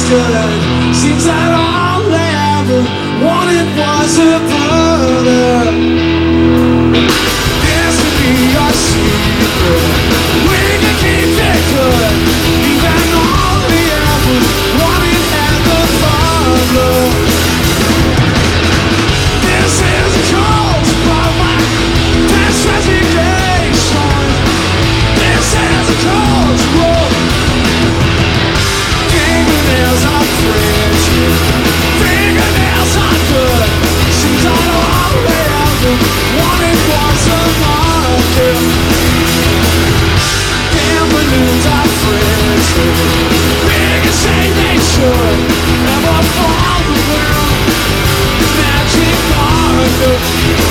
good. Seems that all I ever wanted was a brother. This could be our secret. We can keep it good. Even all we ever wanted had the father. This is a cult of my past resignation. This is a cult of fingernails are frigid, fingernails are good. Seems I all I ever wanted was a market. Damn balloons are frigid, big and say they should never fall around. Magic market.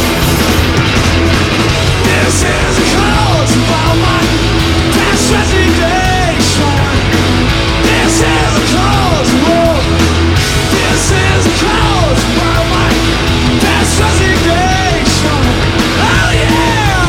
This is a cult about my past resignation. This is a cult, whoa. This is a cult about my past resignation. Oh yeah!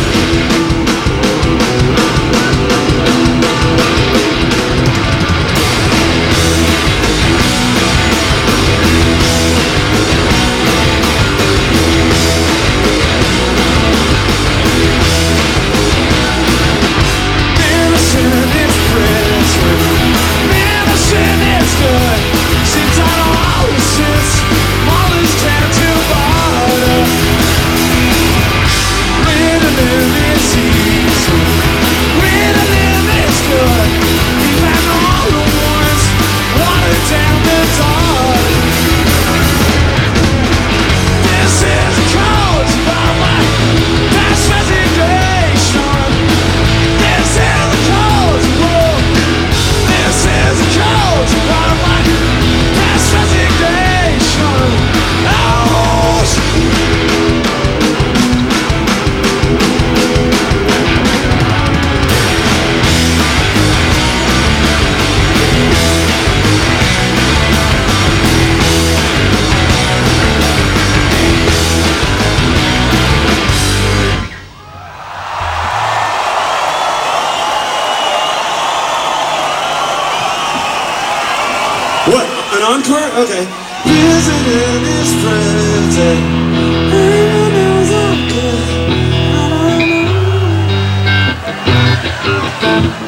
Medicine is prison. Medicine is good. Seems I don't always sit. Mothers tend to bother. Ritalin is easy. Ritalin is good. Even all the ones water down the dark. This is a cult about my past resignation. This is a cult, whoa. This is a cult about my past resignation. Oh, What? An encore? Okay. visiting his friends and fingernails are good. I don't know.